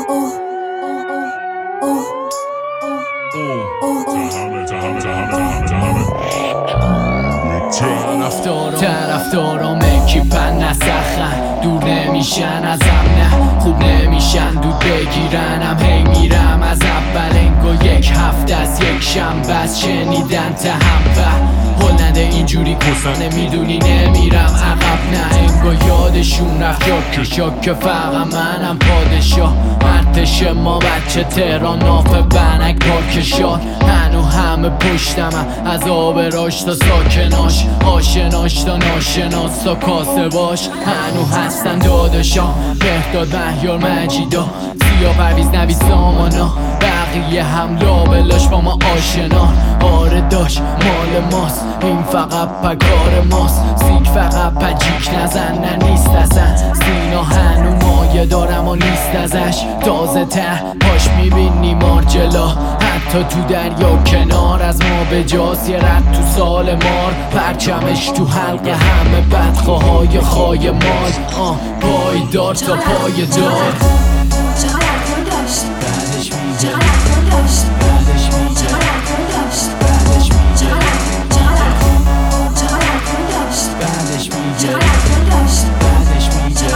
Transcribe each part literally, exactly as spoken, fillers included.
طرفدارام اکیپن نسخن، دور نمیشن ازم، نه خوب نمیشن دود بگیرنم. هی میرم از اول انگو یک هفته از یک شنبه از شنیدن تهمبه. هل نده اینجوری کسانه میدونی نمیرم عقب، نه انگو یادشون رفت شاک شاک فقط منم پادشاه. ارتش ما بچه تهران ناف بنک پارک شاد، هنو همه پشتمم از آب راش تا ساکناش، آشناش تا ناشناس تا کاسه باش. هنو هستن داداشام بهداد مهیار مجیدا، سیا پرویز نوید سامانا، بقیه هم لابلاش با ما آشنا. آره داش مال ماست این فقط پکار ماست، سیک فقط پجیک نزن نه نیست ازن. سینا هنو مایه دارم و نیست ازش، تازه ته پاش میبینی مارجلا. حتی تو دریا کنار از ما به جاست یه رد تو سال مار، پرچمش تو حلقه همه بدخواهای خای مال. آه پایدار تا پای دار. چقدر گل داشت بعدش میگه چقدر گل داشت بعدش میگه چقدر گل داشت بعدش میگه چقدر چقدر گل داشت بعدش میگه چقدر گل داشت بعدش میگه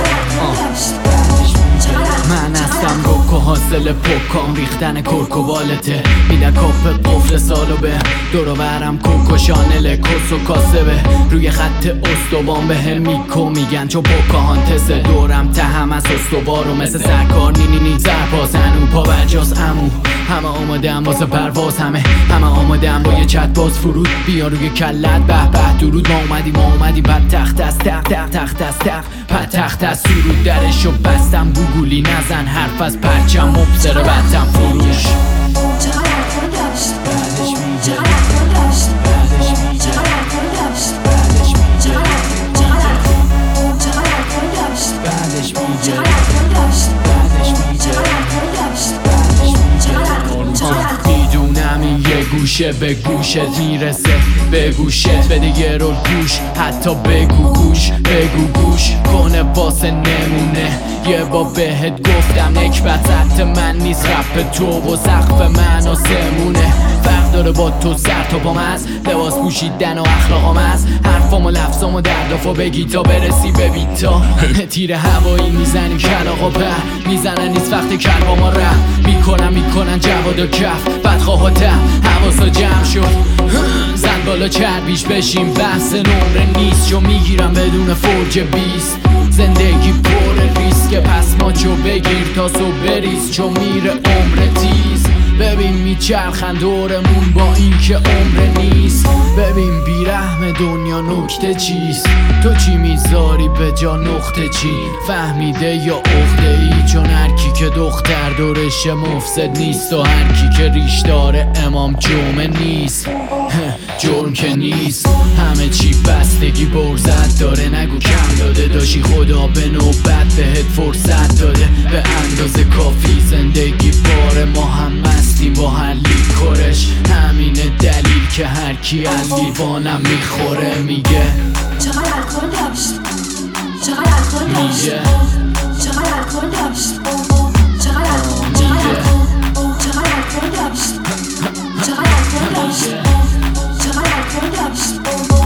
بعدش میگه. من هستم روکو حاصل پوکام، ریختن کرکو بالته میدن کپ قفل سالو به دورو برم کوکو شانل کس و کاسبه. روی خط استوان به هم میکو میگن چو پوکاهانتسه، دورم تهم از استوارو مثل سرکار نی نی نی سرپاس هنو پا برجاز امو. همه آماده هم واسه پرواز، همه همه آماده هم با یه چت باز فرود بیا روی کلت به به درود. ما اومدیم ما اومدیم پد تخت از تخت تخت تخت از تخت پد تخت از سرود درشو بستم گوگولی نزن حرف از پرچم مبصر بطم فروش. چقدر گل داشت بعدش میگه چقدر گل داشت بعدش میگه چقدر گل داشت بعدش میگه چقدر چقدر گل داشت بعدش میگه چقدر گل داشت بعدش میگه گل داشت بعدش چقدر میدونم این یه گوشه به گوشت میرسه، به گوشت بده یه رول گوش، حتی بگو گوش بگو گوش کنه واسه نمونه. یه با بهت گفتم نکبت سطح من نیست، رپ تو و سقف من آسمونه. فرق داره با تو سر تا پام از لباس پوشیدن و اخلاقام از حرفام و لفظام و دردافا بگی تا برسی به بیتا. تیر هوایی میزنی کلاغا به میزنن نیست وقت کلما ما ره میکنن میکنن جواد و کف بدخواه و ته حواسا جمع شد. زن بالا چربیش بشیم بحث نمره نیست، چون میگیرم بدون فرج بیست. زندگی پر ریسک پس ما چو بگیر تا صبح بریز، چون میره عمر تیز. ببین میچرخن دورمون با این که عمر نیست. ببین بیرحم دنیا نکته چیست، تو چی میذاری به جا نقطه چی؟ فهمیده یا عقده ای؟ چون هرکی که دختر دورش مفسد نیست و هرکی که ریش داره امام جمعه نیست. جرم که نیست همه چی بستگی برزت داره، نگو کم داده داشی خدا به نوبت بهت فرصت داده به اندازه کافی. زندگی بار ما هم مستیم با هر لیکورش، همینه دلیل که هر کی از لیوانم میخوره میگه چقدر گل داشت چقدر گل داشت میگه چقدر گل داشت چقدر میگه چقدر گل داشت چقدر گل داشت چقدر گل داشت